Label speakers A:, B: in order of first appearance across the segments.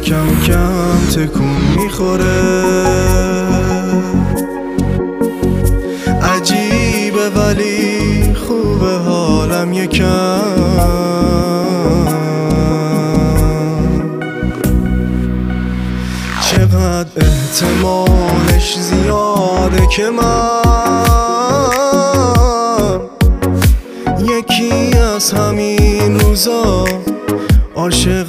A: کم کم تکون میخوره. عجیبه ولی خوبه حالم یکم. چقدر احتمالش زیاده که من یکی از همین روزا عاشق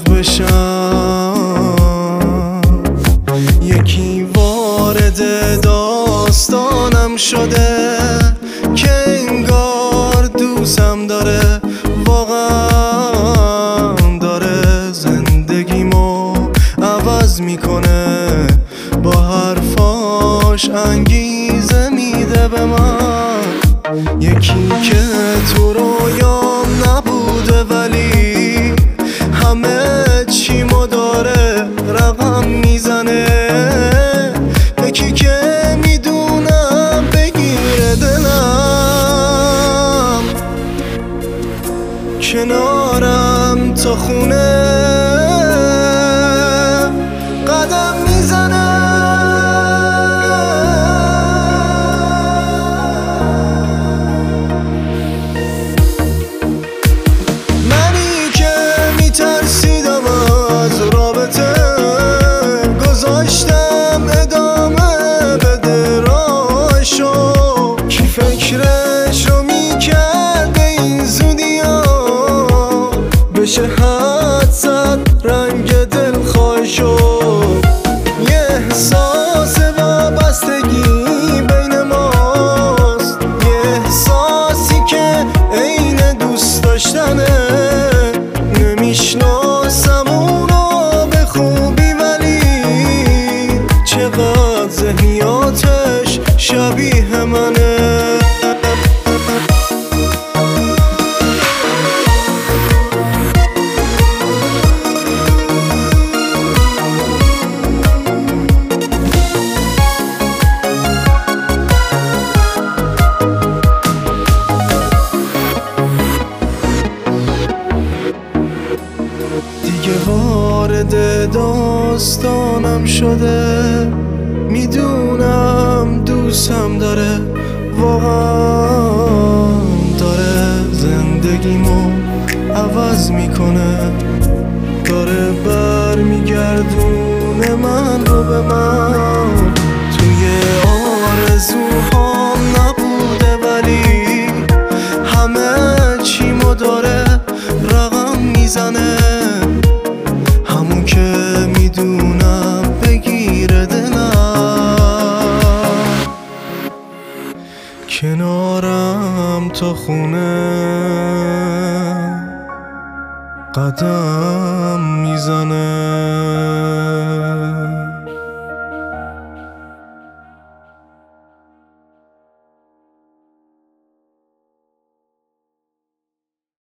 A: بشم. یکی وارد داستانم شده که انگار دوستم داره، واقعا داره زندگیمو عوض میکنه. با حرفاش انگیزه میده به من. یکی که تو رویام نبوده ولی همه چیمو داره رقم میزنه. یکی که میدونم بگیره دلم، کنارم تا خونه قدم میزنه. منی که میترسیدم از رابطه، گذاشتم ادامه بده راهشو. کی فکرش رو میکرد به این زودیا بشه حد زد رنگ دلخواهشو. یه احساس وابستگی بین ماست، یه احساسی که عین دوست داشتنه. نمیشناسم اونو به خوبی ولی چقدر ذهنیاتش شبیه منه. دیگه وارد داستانم شده، میدونم دوستم داره، واقعا داره زندگیمو عوض میکنه. داره برمیگردونه من رو به من. توی آرزوهام نبوده ولی همه چیمو داره رقم میزنه. همون که میدونم بگیره دلم، کنارم تا خونه قدم